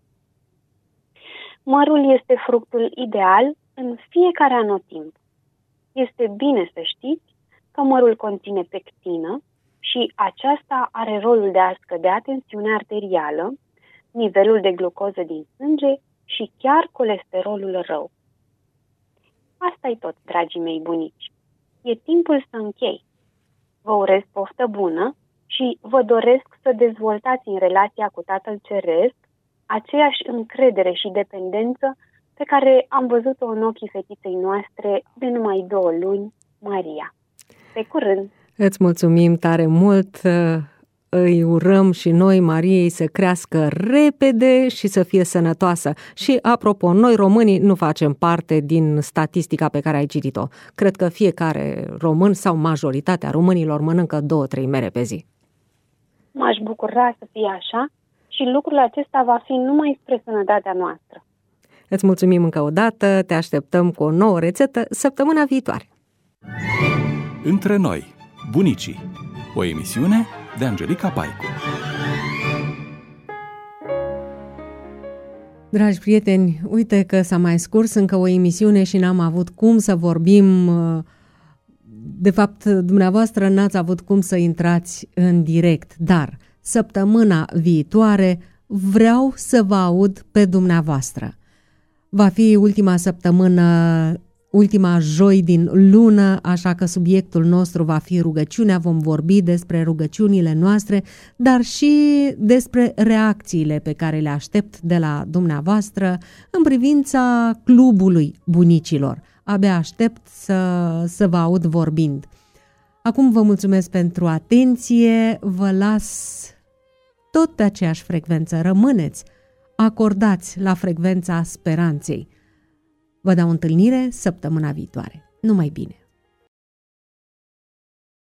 Mărul este fructul ideal în fiecare anotimp. Este bine să știți că mărul conține pectină și aceasta are rolul de a scădea tensiunea arterială, nivelul de glucoză din sânge și chiar colesterolul rău. Asta-i tot, dragii mei bunici. E timpul să închei. Vă urez poftă bună și vă doresc să dezvoltați în relația cu Tatăl Ceresc aceeași încredere și dependență pe care am văzut-o în ochii fetiței noastre de numai 2 luni, Maria. Pe curând! Îți mulțumim tare mult! Îi urăm și noi Mariei să crească repede și să fie sănătoasă. Și, apropo, noi românii nu facem parte din statistica pe care ai citit-o. Cred că fiecare român sau majoritatea românilor mănâncă 2-3 mere pe zi. M-aș bucura să fie așa și lucrul acesta va fi numai spre sănătatea noastră. Îți mulțumim încă o dată, te așteptăm cu o nouă rețetă săptămâna viitoare. Între noi, bunicii, o emisiune de Angelica Paicu. Dragi prieteni, uite că s-a mai scurs încă o emisiune și n-am avut cum să vorbim. De fapt, dumneavoastră n-ați avut cum să intrați în direct, dar săptămâna viitoare vreau să vă aud pe dumneavoastră. Va fi ultima săptămână, ultima joi din lună, așa că subiectul nostru va fi rugăciunea. Vom vorbi despre rugăciunile noastre, dar și despre reacțiile pe care le aștept de la dumneavoastră în privința clubului bunicilor. Abia aștept să vă aud vorbind. Acum vă mulțumesc pentru atenție, vă las tot pe aceeași frecvență, rămâneți acordați la frecvența speranței. Vă dau întâlnire săptămâna viitoare. Numai bine!